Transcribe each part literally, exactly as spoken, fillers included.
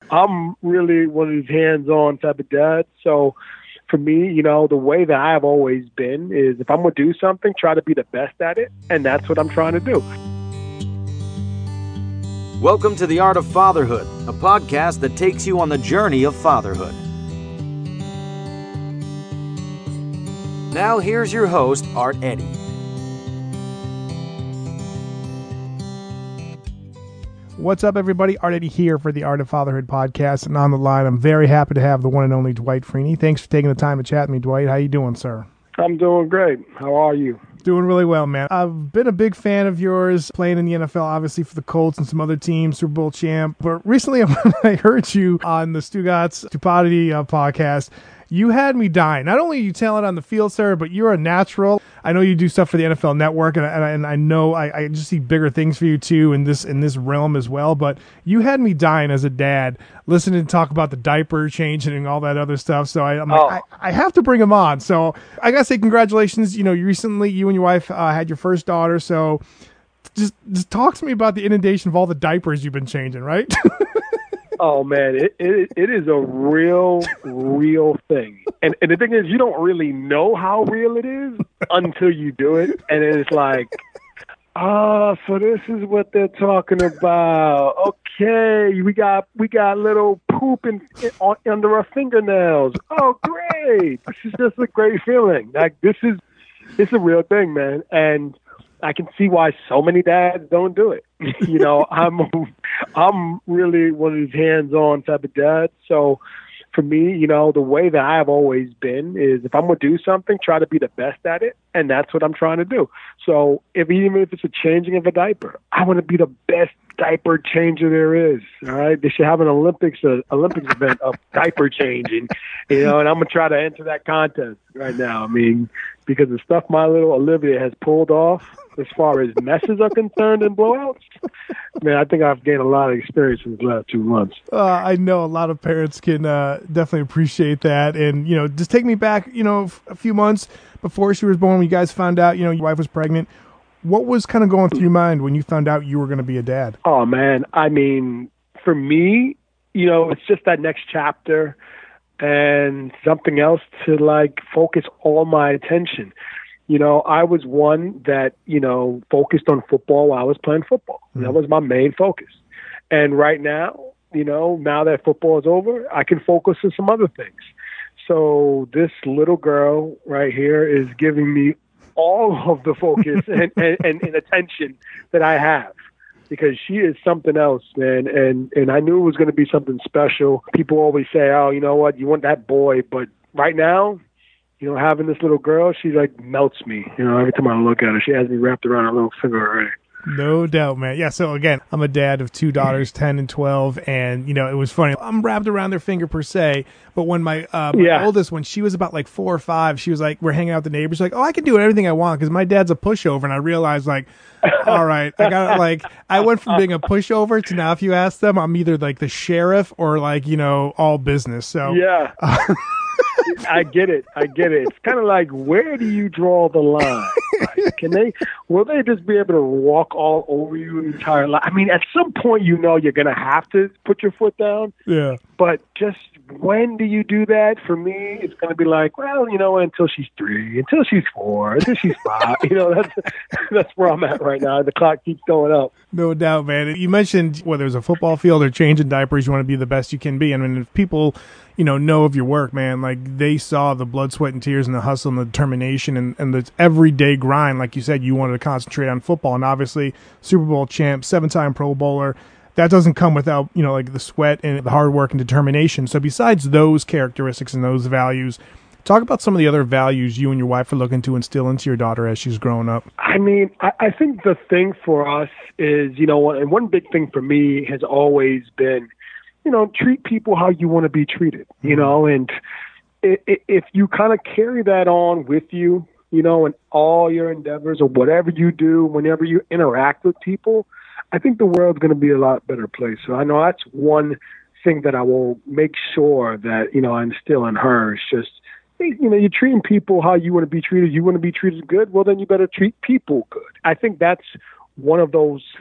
I'm really one of these hands-on type of dads. So for me, you know, the way that I've always been is if I'm going to do something, try to be the best at it. And that's what I'm trying to do. Welcome to The Art of Fatherhood, a podcast that takes you on the journey of fatherhood. Now here's your host, Art Eddy. What's up, everybody? Art Eddy here for the Art of Fatherhood podcast, and on the line, I'm very happy to have the one and only Dwight Freeney. Thanks for taking the time to chat with me, Dwight. How you doing, sir? I'm doing great. How are you? Doing really well, man. I've been a big fan of yours playing in the N F L, obviously for the Colts and some other teams, Super Bowl champ. But recently, I heard you on the Stugotz Stupidity uh, podcast. You had me dying. Not only are you talent on the field, sir, but you're a natural. I know you do stuff for the N F L Network, and I, and I, and I know I, I just see bigger things for you too in this in this realm as well. But you had me dying as a dad, listening to talk about the diaper changing and all that other stuff. So I, I'm like, Oh. I, I have to bring him on. So I gotta say, congratulations. You know, you recently, you and your wife uh, had your first daughter. So just just talk to me about the inundation of all the diapers you've been changing, right? Oh man, it, it it is a real, real thing. And and the thing is, you don't really know how real it is until you do it, and it's like, oh, so this is what they're talking about. Okay, we got we got little poop in, in, on, under our fingernails. Oh, great! This is just a great feeling. Like this is it's a real thing, man, and I can see why so many dads don't do it. You know, I'm I'm really one of these hands-on type of dads. So for me, you know, the way that I've always been is if I'm going to do something, try to be the best at it. And that's what I'm trying to do. So if even if it's a changing of a diaper, I want to be the best diaper changer there is. All right. They should have an Olympics, uh, Olympics event of diaper changing, you know, and I'm going to try to enter that contest right now. I mean, because the stuff my little Olivia has pulled off as far as messes are concerned and blowouts, man, I think I've gained a lot of experience in the last two months. Uh, I know a lot of parents can uh, definitely appreciate that. And, you know, just take me back, you know, f- a few months before she was born, when you guys found out, you know, your wife was pregnant. What was kind of going through your mind when you found out you were going to be a dad? Oh, man. I mean, for me, you know, it's just that next chapter and something else to, like, focus all my attention. You know, I was one that, you know, focused on football while I was playing football. Mm-hmm. That was my main focus. And right now, you know, now that football is over, I can focus on some other things. So this little girl right here is giving me all of the focus and, and, and, and attention that I have, because she is something else, man. And, and I knew it was going to be something special. People always say, oh, you know what, you want that boy. But right now, you know, having this little girl, she like melts me. You know, every time I look at her, she has me wrapped around her little finger already. No doubt, man. Yeah, so again, I'm a dad of two daughters, ten and twelve, and, you know, it was funny. I'm wrapped around their finger per se, but when my, uh, my Yeah. oldest, when she was about like four or five, she was like, we're hanging out with the neighbors, like, oh, I can do everything I want because my dad's a pushover, and I realized, like, all right, I got like, I went from being a pushover to now, if you ask them, I'm either like the sheriff or like, you know, all business. So Yeah. Uh, I get it. I get it. It's kind of like, where do you draw the line? Right? Can they, will they just be able to walk all over you the entire life? I mean, at some point, you know, you're going to have to put your foot down. yeah. But just when do you do that? For me, it's going to be like, well, you know, until she's three, until she's four, until she's five. You know, that's that's where I'm at right now. The clock keeps going up. No doubt, man. You mentioned whether it's a football field or changing diapers, you want to be the best you can be. I mean, if people, you know, know of your work, man, like they saw the blood, sweat, and tears and the hustle and the determination and, and the everyday grind. Like you said, you wanted to concentrate on football, and obviously Super Bowl champ, seven-time Pro Bowler. That doesn't come without, you know, like the sweat and the hard work and determination. So besides those characteristics and those values, talk about some of the other values you and your wife are looking to instill into your daughter as she's growing up. I mean, I, I think the thing for us is, you know, and one big thing for me has always been, you know, treat people how you want to be treated, you know, and i- i- if you kind of carry that on with you, you know, in all your endeavors or whatever you do, whenever you interact with people, I think the world's going to be a lot better place. So I know that's one thing that I will make sure that, you know, I instill in her. It's just, you know, you're treating people how you want to be treated. You want to be treated good. Well, then you better treat people good. I think that's one of those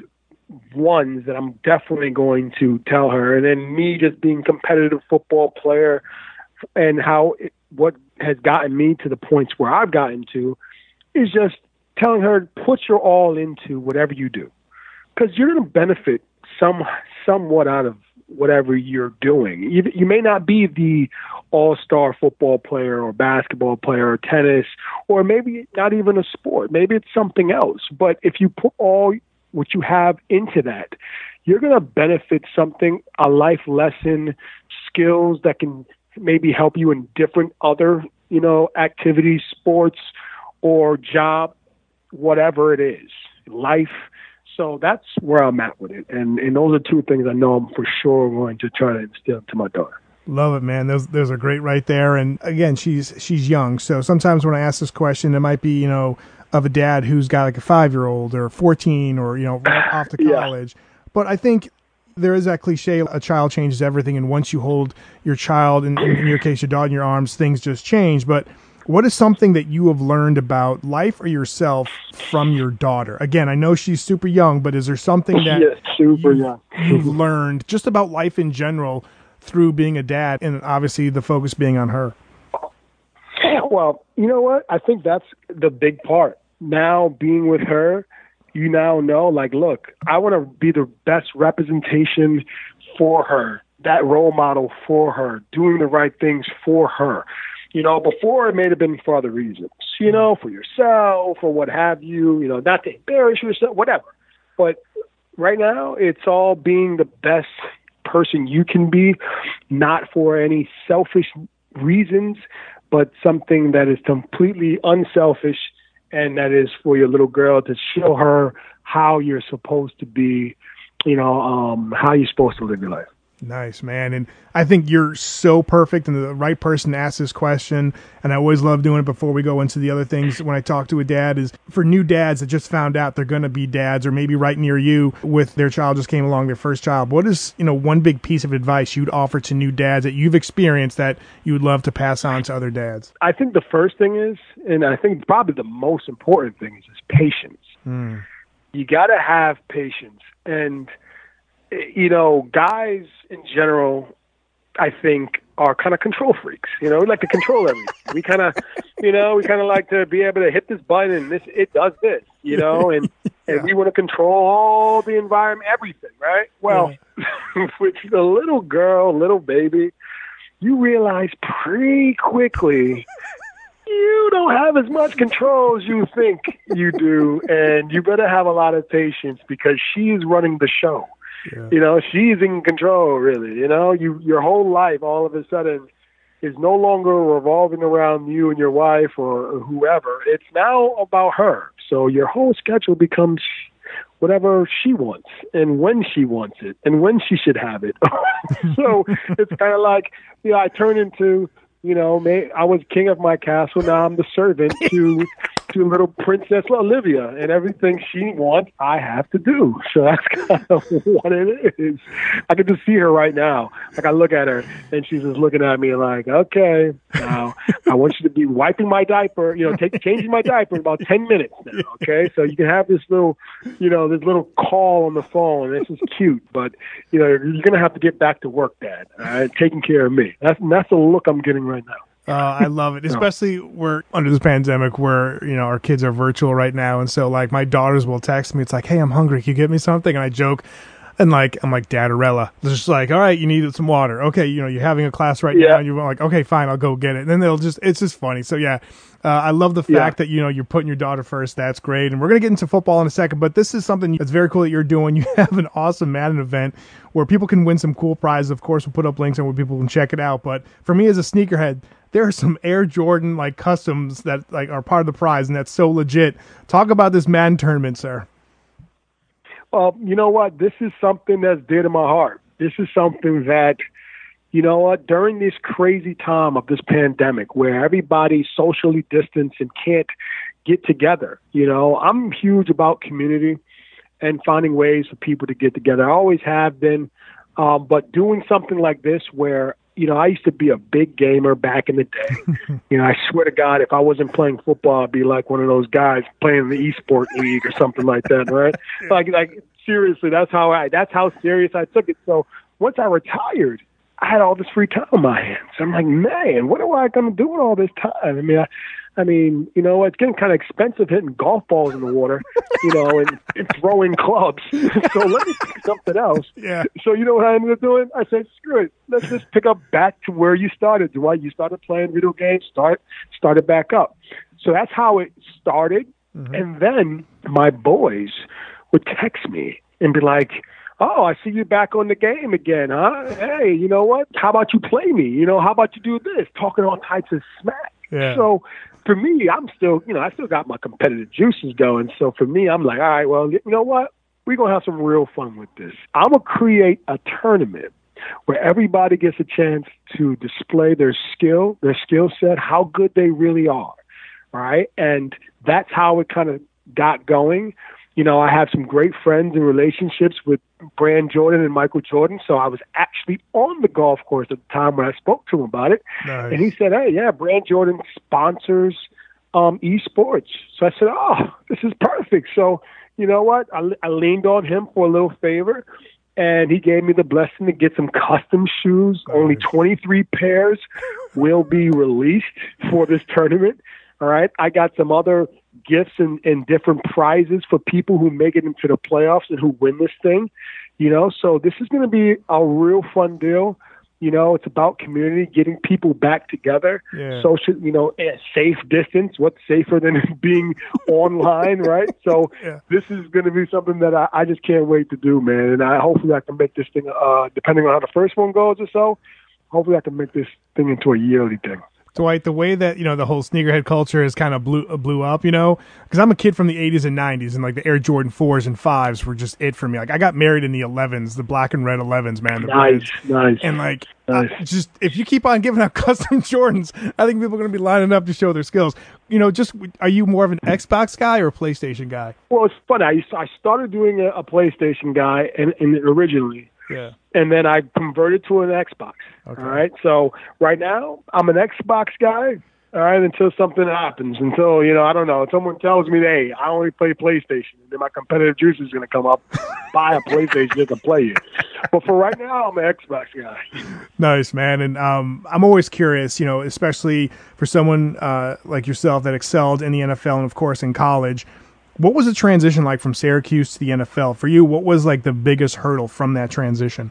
ones that I'm definitely going to tell her. And then me just being a competitive football player and how it, what has gotten me to the points where I've gotten to is just telling her, put your all into whatever you do, because you're going to benefit some somewhat out of whatever you're doing. You, you may not be the all-star football player or basketball player or tennis, or maybe not even a sport. Maybe it's something else. But if you put all what you have into that, you're going to benefit something, a life lesson, skills that can maybe help you in different other, you know, activities, sports or job, whatever it is, life. So that's where I'm at with it. And and those are two things I know I'm for sure going to try to instill to my daughter. Love it, man. Those those are great right there. And again, she's she's young. So sometimes when I ask this question, it might be, you know, of a dad who's got like a five-year-old or fourteen or, you know, right off to college. Yeah. But I think there is that cliche, a child changes everything. And once you hold your child, in, in your case, your daughter in your arms, things just change. But what is something that you have learned about life or yourself from your daughter? Again, I know she's super young, but is there something that yes, super you've, young. you've learned just about life in general through being a dad, and obviously the focus being on her? Well, you know what? I think that's the big part. Now being with her, you now know, like, look, I want to be the best representation for her, that role model for her, doing the right things for her. You know, before it may have been for other reasons, you know, for yourself or what have you, you know, not to embarrass yourself, whatever. But right now, it's all being the best person you can be, not for any selfish reasons, but something that is completely unselfish, and that is for your little girl to show her how you're supposed to be, you know, um, how you're supposed to live your life. Nice, man. And I think you're so perfect and the right person to ask this question. And I always love doing it before we go into the other things when I talk to a dad, is for new dads that just found out they're going to be dads, or maybe right near you with their child just came along, their first child. What is, you know, one big piece of advice you'd offer to new dads that you've experienced that you would love to pass on to other dads? I think the first thing is, and I think probably the most important thing is, is patience. Mm. You got to have patience. And you know, guys in general, I think, are kind of control freaks. You know, we like to control everything. We kind of, you know, we kind of like to be able to hit this button and this, it does this, you know, and, yeah. and we want to control all the environment, everything, right? Well, yeah. with the little girl, little baby, you realize pretty quickly you don't have as much control as you think you do, and you better have a lot of patience because she is running the show. Yeah. You know, she's in control, really. You know, you your whole life all of a sudden is no longer revolving around you and your wife or whoever. It's now about her. So your whole schedule becomes whatever she wants and when she wants it and when she should have it. So it's kind of like, you know, I turn into, you know, may, I was king of my castle. Now I'm the servant to to little Princess Olivia, and everything she wants, I have to do. So that's kind of what it is. I can just see her right now. Like I look at her, and she's just looking at me like, okay, now I want you to be wiping my diaper, you know, take changing my diaper in about ten minutes now, okay? So you can have this little, you know, this little call on the phone. This is cute, but, you know, you're going to have to get back to work, Dad, all right, taking care of me. That's, that's the look I'm getting right now. Uh, I love it, especially we're under this pandemic where, you know, our kids are virtual right now. And so, like, my daughters will text me. It's like, hey, I'm hungry. Can you get me something? And I joke. And, like, I'm like, Dadarella. It's just like, all right, you need some water. Okay, you know, you're having a class right yeah. now. And you're like, okay, fine, I'll go get it. And then they'll just, it's just funny. So, yeah, uh, I love the fact yeah. that, you know, you're putting your daughter first. That's great. And we're going to get into football in a second. But this is something that's very cool that you're doing. You have an awesome Madden event where people can win some cool prizes. Of course, we'll put up links and where people can check it out. But for me as a sneakerhead, there are some Air Jordan like customs that like are part of the prize, and that's so legit. Talk about this Madden tournament, sir. Well, you know what? This is something that's dear to my heart. This is something that, you know what, during this crazy time of this pandemic where everybody's socially distanced and can't get together, you know, I'm huge about community and finding ways for people to get together. I always have been, um, but doing something like this where, you know, I used to be a big gamer back in the day. You know, I swear to God, if I wasn't playing football, I'd be like one of those guys playing in the eSport league or something like that, right? Like, like seriously, that's how I that's how serious I took it. So once I retired, I had all this free time on my hands. I'm like, man, what am I going to do with all this time? I mean, I, I mean, you know, it's getting kind of expensive hitting golf balls in the water, you know, and, and throwing clubs. So let me pick something else. Yeah. So you know what I ended up doing? I said, screw it. Let's just pick up back to where you started, Dwight. You started playing video games, start started back up. So that's how it started. Mm-hmm. And then my boys would text me and be like, oh, I see you back on the game again, huh? Hey, you know what? How about you play me? You know, how about you do this? Talking all types of smack. Yeah. So for me, I'm still, you know, I still got my competitive juices going. So for me, I'm like, all right, well, you know what? We're going to have some real fun with this. I'm going to create a tournament where everybody gets a chance to display their skill, their skill set, how good they really are, right? And that's how it kind of got going. You know, I have some great friends and relationships with Brand Jordan and Michael Jordan, so I was actually on the golf course at the time when I spoke to him about it. Nice. And he said, hey, yeah, Brand Jordan sponsors um, esports. So I said, oh, this is perfect. So, you know what? I, I leaned on him for a little favor, and he gave me the blessing to get some custom shoes. Nice. Only twenty-three pairs will be released for this tournament. All right. I got some other gifts and, and different prizes for people who make it into the playoffs and who win this thing, you know, so this is going to be a real fun deal. You know, it's about community, getting people back together, yeah. social, you know, a safe distance. What's safer than being online, right? So yeah. This is going to be something that I, I just can't wait to do, man. And I hopefully I can make this thing, uh, depending on how the first one goes or so, hopefully I can make this thing into a yearly thing. Dwight, the way that, you know, the whole sneakerhead culture has kind of blew blew up, you know, because I'm a kid from the eighties and nineties, and like the Air Jordan fours and fives were just it for me. Like I got married in the elevens, the black and red elevens, man. The nice, brands. nice. And like, nice. I, just if you keep on giving out custom Jordans, I think people are going to be lining up to show their skills. You know, just are you more of an Xbox guy or a PlayStation guy? Well, it's funny. I used to, I started doing a, a PlayStation guy, and, and originally. Yeah. And then I converted to an Xbox. Okay. All right. So right now I'm an Xbox guy. All right. Until something happens, until, you know, I don't know. Someone tells me, hey, I only play PlayStation, and then my competitive juice is going to come up, buy a PlayStation just to play it. But for right now, I'm an Xbox guy. Nice, man. And um, I'm always curious, you know, especially for someone uh, like yourself that excelled in the N F L and, of course, in college. What was the transition like from Syracuse to the N F L? For you, what was like the biggest hurdle from that transition?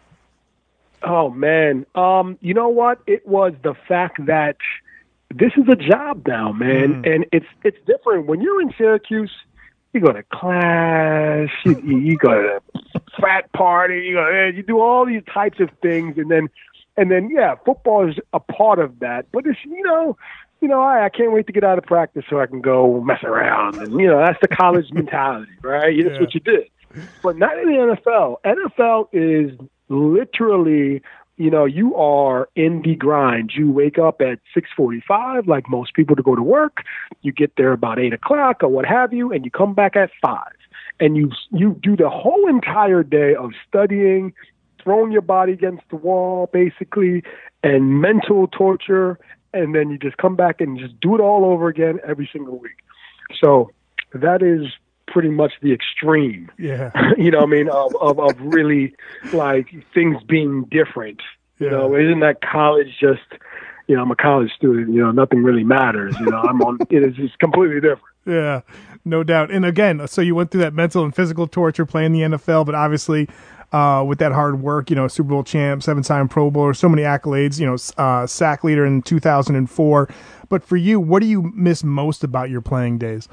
Oh, man. Um, you know what? It was the fact that this is a job now, man. Mm. And it's it's different. When you're in Syracuse, you go to class, you, you go to frat party, you go, you do all these types of things. And then, and then, yeah, football is a part of that. But it's, you know, you know, I, I can't wait to get out of practice so I can go mess around. And, you know, that's the college mentality, right? That's yeah. what you did. But not in the N F L. N F L is literally, you know, you are in the grind. You wake up at six forty-five, like most people, to go to work. You get there about eight o'clock or what have you, and you come back at five. And you you do the whole entire day of studying, throwing your body against the wall, basically, and mental torture. And then you just come back and just do it all over again every single week. So that is pretty much the extreme, yeah. you know what I mean, of, of, of really, like, things being different. You yeah. know, isn't that college just, you know, I'm a college student, you know, nothing really matters. You know, I'm on, it is just completely different. Yeah, no doubt. And again, so you went through that mental and physical torture playing the N F L, but obviously uh, with that hard work, you know, Super Bowl champ, seven-time Pro Bowler, so many accolades, you know, uh, sack leader in two thousand four. But for you, what do you miss most about your playing days?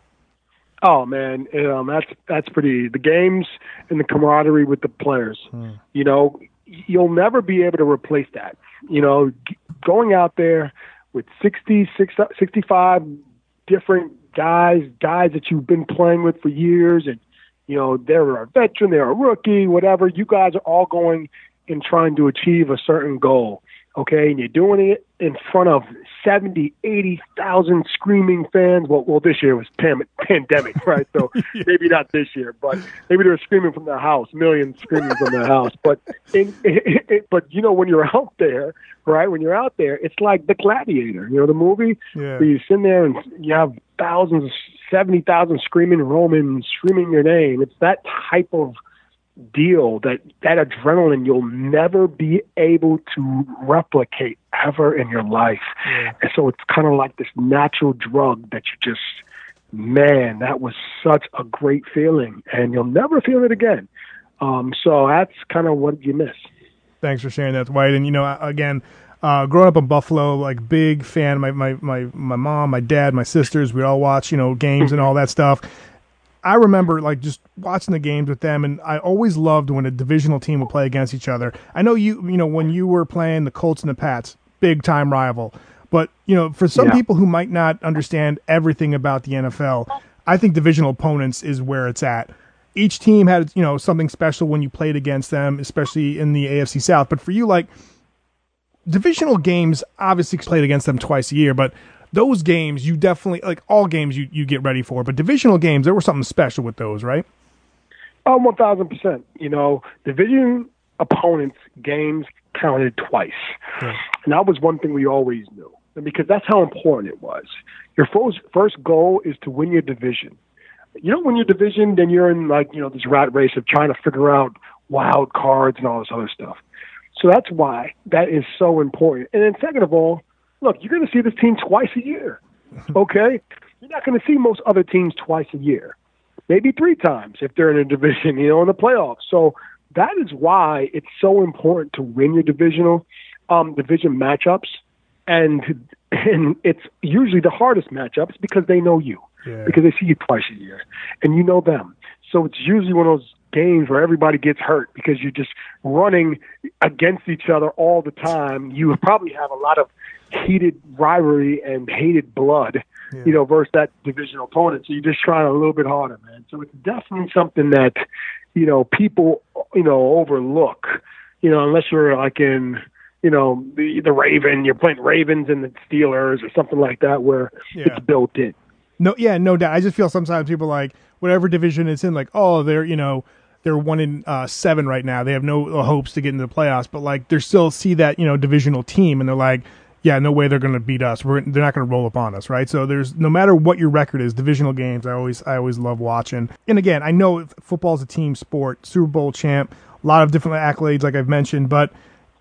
Oh man, um, that's that's pretty. The games and the camaraderie with the players. Hmm. You know, you'll never be able to replace that. You know, g- going out there with sixty, sixty-five different guys, guys that you've been playing with for years, and you know they're a veteran, they're a rookie, whatever. You guys are all going and trying to achieve a certain goal. Okay, and you're doing it in front of seventy, eighty thousand screaming fans. Well, well, this year was pan- pandemic, right? So yeah. maybe not this year, but maybe they were screaming from their house, millions screaming from their house. But, in, it, it, but you know, when you're out there, right? When you're out there, it's like The Gladiator, you know, the movie. Yeah. Where you sit there and you have thousands, seventy thousand screaming Romans, screaming your name. It's that type of deal, that that adrenaline you'll never be able to replicate ever in your life. Yeah. And so it's kind of like this natural drug that you just, man, that was such a great feeling, and you'll never feel it again. Um, so that's kind of what you miss. Thanks for sharing that, Dwight. And, you know, again, uh, growing up in Buffalo, like big fan, my, my, my, my mom, my dad, my sisters, we'd all watch, you know, games and all that stuff. I remember like just watching the games with them, and I always loved when a divisional team would play against each other. I know you, you know, when you were playing the Colts and the Pats, big time rival. But, you know, for some yeah. people who might not understand everything about the N F L, I think divisional opponents is where it's at. Each team had, you know, something special when you played against them, especially in the A F C South. But for you, like, divisional games, obviously played against them twice a year, but those games, you definitely, like all games you, you get ready for. But divisional games, there was something special with those, right? Oh, one thousand percent. You know, division opponents' games counted twice. Yeah. And that was one thing we always knew, because that's how important it was. Your first, first goal is to win your division. You don't win your division, then you're in, like, you know, this rat race of trying to figure out wild cards and all this other stuff. So that's why that is so important. And then second of all, look, you're going to see this team twice a year, okay? You're not going to see most other teams twice a year, maybe three times if they're in a division, you know, in the playoffs. So that is why it's so important to win your divisional um, division matchups, and and it's usually the hardest matchups because they know you, yeah. because they see you twice a year, and you know them. So it's usually one of those games where everybody gets hurt because you're just running against each other all the time. You probably have a lot of heated rivalry and hated blood, yeah. you know, versus that divisional opponent. So you're just trying a little bit harder, man. So it's definitely something that, you know, people, you know, overlook, you know, unless you're like in, you know, the the Raven, you're playing Ravens and the Steelers or something like that where yeah. it's built in. No, yeah, no doubt. I just feel sometimes people like whatever division it's in, like, oh, they're, you know, they're one in uh, seven right now. They have no hopes to get into the playoffs, but like they still see that, you know, divisional team, and they're like, yeah, no way they're going to beat us. We're, they're not going to roll upon us, right? So there's, no matter what your record is, divisional games, I always, I always love watching. And again, I know football is a team sport, Super Bowl champ, a lot of different accolades, like I've mentioned. But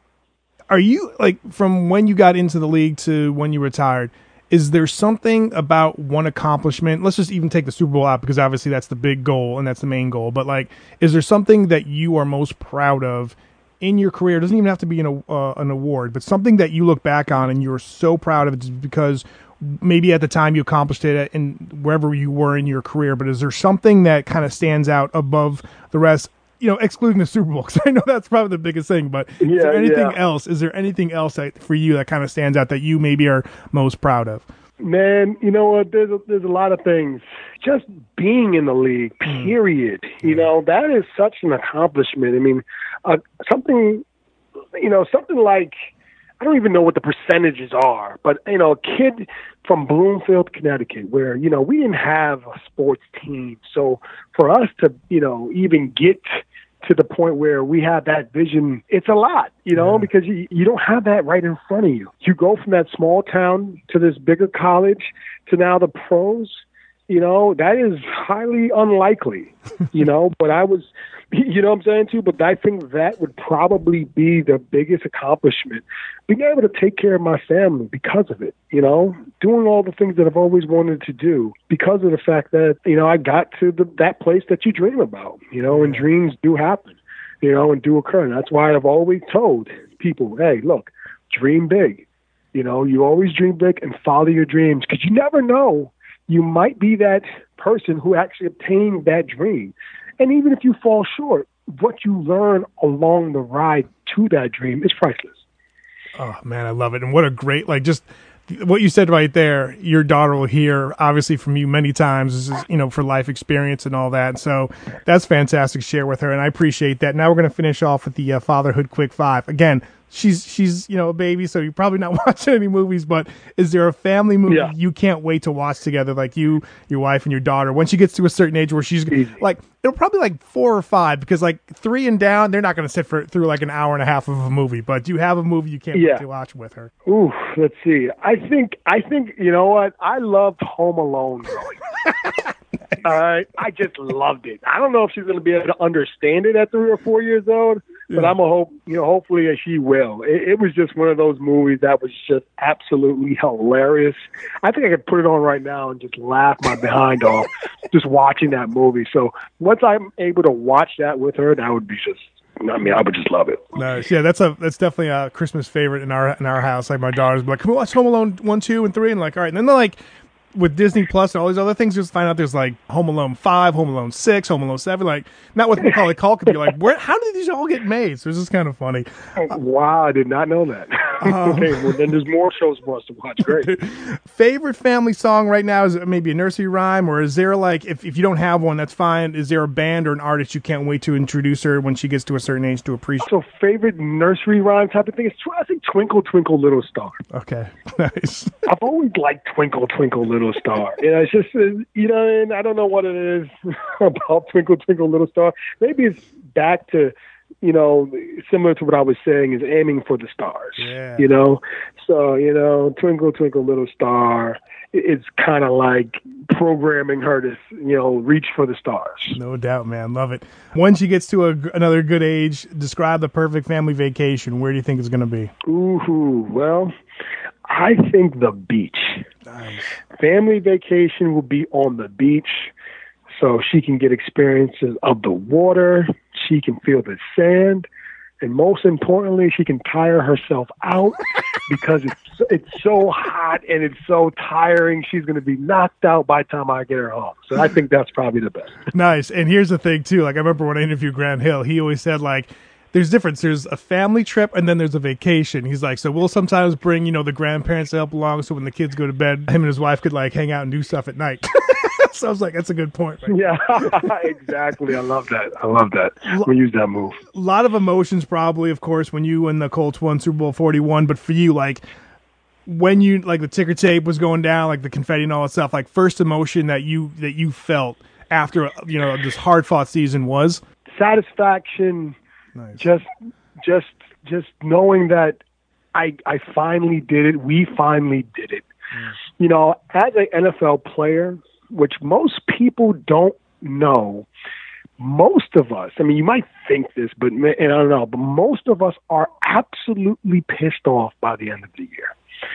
are you, like, from when you got into the league to when you retired, is there something about one accomplishment? Let's just even take the Super Bowl out, because obviously that's the big goal and that's the main goal. But like, is there something that you are most proud of in your career? It doesn't even have to be an, uh, an award, but something that you look back on and you're so proud of it just because maybe at the time you accomplished it and wherever you were in your career. But is there something that kind of stands out above the rest, you know, excluding the Super Bowl? Because I know that's probably the biggest thing, but yeah, is there anything yeah. else? Is there anything else that, for you, that kind of stands out that you maybe are most proud of? Man, you know what? There's a, there's a lot of things. Just being in the league, period. Mm. You know, that is such an accomplishment. I mean, uh, something, you know, something like, I don't even know what the percentages are, but, you know, a kid from Bloomfield, Connecticut, where, you know, we didn't have a sports team. So for us to, you know, even get to the point where we have that vision, it's a lot, you know, yeah. because you, you don't have that right in front of you. You go from that small town to this bigger college to now the pros, you know, that is highly unlikely, you know, but I was, you know what I'm saying too, but I think that would probably be the biggest accomplishment, being able to take care of my family because of it, you know, doing all the things that I've always wanted to do because of the fact that, you know, I got to the, that place that you dream about, you know, and dreams do happen, you know, and do occur. And that's why I've always told people, hey, look, dream big, you know, you always dream big and follow your dreams, because you never know, you might be that person who actually obtained that dream. And even if you fall short, what you learn along the ride to that dream is priceless. Oh, man, I love it. And what a great, like, just what you said right there, your daughter will hear, obviously, from you many times. This is, you know, for life experience and all that. So that's fantastic to share with her, and I appreciate that. Now we're going to finish off with the uh, Fatherhood Quick Five. Again, she's she's you know a baby, so you're probably not watching any movies. But is there a family movie Yeah. you can't wait to watch together, like you, your wife, and your daughter? When she gets to a certain age where she's Easy. like, it'll probably like four or five, because like three and down, they're not going to sit for through like an hour and a half of a movie. But do you have a movie you can't Yeah. wait to watch with her? Ooh, let's see. I think I think you know what? I loved Home Alone growing up. All right, I just loved it. I don't know if she's going to be able to understand it at three or four years old, but Yeah. I'm a hope. You know, hopefully she will. It, it was just one of those movies that was just absolutely hilarious. I think I could put it on right now and just laugh my behind off just watching that movie. So once I'm able to watch that with her, that would be just. I mean, I would just love it. Nice. Yeah, that's a that's definitely a Christmas favorite in our in our house. Like my daughters be like, "Come on, watch Home Alone one, two, and three," and like, all right, and then they're like, with Disney Plus and all these other things, just find out there's like Home Alone five, Home Alone six, Home Alone seven, like not with Macaulay Culkin. You're like, where? How did these all get made? So it's just kind of funny. Wow, I did not know that. Okay, well then there's more shows for us to watch. Great. Favorite family song right now, is it maybe a nursery rhyme, or is there like, if, if you don't have one, that's fine. Is there a band or an artist you can't wait to introduce her when she gets to a certain age to appreciate? So favorite nursery rhyme type of thing is I think Twinkle Twinkle Little Star. Okay, nice. I've always liked Twinkle Twinkle Little Star. You know, it's just uh, you know, and I don't know what it is about Twinkle Twinkle Little Star. Maybe it's back to, you know, similar to what I was saying, is aiming for the stars. Yeah. You know, so you know, Twinkle Twinkle Little Star. It's kind of like programming her to, you know, reach for the stars. No doubt, man. Love it. When she gets to a, another good age, describe the perfect family vacation. Where do you think it's going to be? Ooh, well, I think the beach. Nice. Family vacation will be on the beach, so she can get experiences of the water. She can feel the sand. And most importantly, she can tire herself out because it's it's so hot and it's so tiring. She's going to be knocked out by the time I get her home. So I think that's probably the best. Nice. And here's the thing, too. Like, I remember when I interviewed Grant Hill, he always said, like, there's difference. There's a family trip and then there's a vacation. He's like, so we'll sometimes bring, you know, the grandparents to help along, so when the kids go to bed, him and his wife could, like, hang out and do stuff at night. So I was like, that's a good point. Right? Yeah, exactly. I love that. I love that. We use that move. A lot of emotions, probably, of course, when you and the Colts won Super Bowl forty-one. But for you, like, when you, like, the ticker tape was going down, like the confetti and all that stuff, like, first emotion that you that you felt after, you know, this hard fought season was satisfaction. nice. Just, just, just knowing that I, I finally did it. We finally did it. Mm. You know, as an N F L player, which most people don't know, most of us, I mean, you might think this, but and I don't know, but most of us are absolutely pissed off by the end of the year.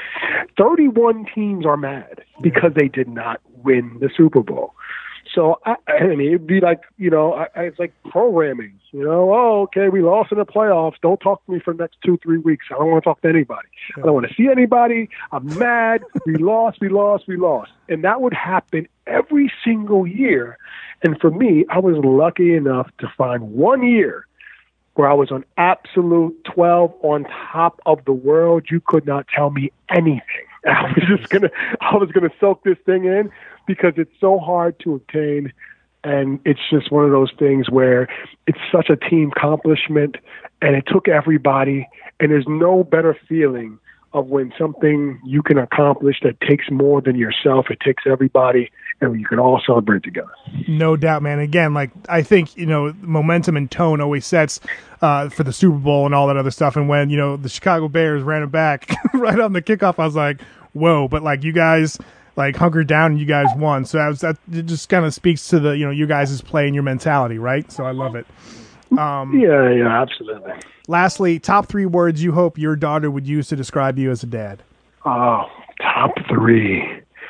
thirty-one teams are mad because they did not win the Super Bowl. So, I, I mean, it'd be like, you know, I, I, it's like programming, you know, oh, okay, we lost in the playoffs. Don't talk to me for the next two, three weeks. I don't want to talk to anybody. I don't want to see anybody. I'm mad. We lost, we lost, we lost. And that would happen every single year. And for me, I was lucky enough to find one year where I was on absolute twelve on top of the world. You could not tell me anything. I was just gonna, I was gonna soak this thing in because it's so hard to obtain, and it's just one of those things where it's such a team accomplishment, and it took everybody. And there's no better feeling of when something you can accomplish that takes more than yourself. It takes everybody, and you can all celebrate together. No doubt, man. Again, like, I think, you know, momentum and tone always sets uh, for the Super Bowl and all that other stuff. And when, you know, the Chicago Bears ran it back right on the kickoff, I was like, whoa. But, like, you guys, like, hunkered down and you guys won. So that, was, that it just kind of speaks to the, you know, you guys' play and your mentality, right? So I love it. Um, yeah, yeah, absolutely. Lastly, top three words you hope your daughter would use to describe you as a dad. Oh, top three.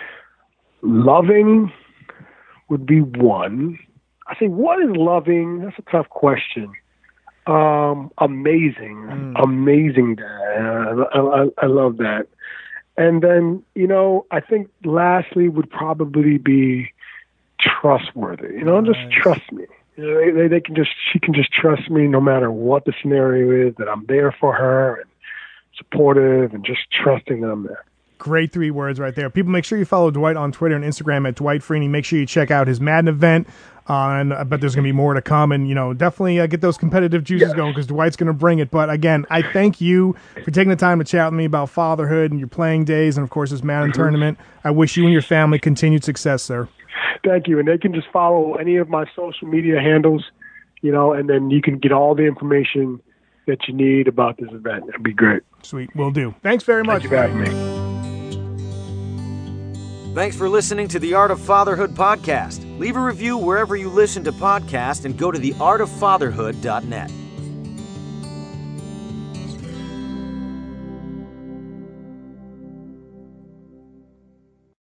Loving would be one. I think what is loving? That's a tough question. Um, amazing, mm. amazing dad. I, I, I love that. And then, you know, I think lastly would probably be trustworthy. You know, nice. Just trust me. You know, they, they can just, she can just trust me no matter what the scenario is, that I'm there for her and supportive and just trusting that I'm there. Great three words right there. People, make sure you follow Dwight on Twitter and Instagram at Dwight Freeney. Make sure you check out his Madden event. Uh, and I bet there's going to be more to come. And, you know, definitely uh, get those competitive juices yeah. going because Dwight's going to bring it. But, again, I thank you for taking the time to chat with me about fatherhood and your playing days and, of course, this Madden mm-hmm. tournament. I wish you and your family continued success, sir. Thank you. And they can just follow any of my social media handles, you know, and then you can get all the information that you need about this event. That'd be great. Sweet. Will do. Thanks very much. Thank you for having me. Thanks for listening to the Art of Fatherhood podcast. Leave a review wherever you listen to podcasts and go to the art of fatherhood dot net.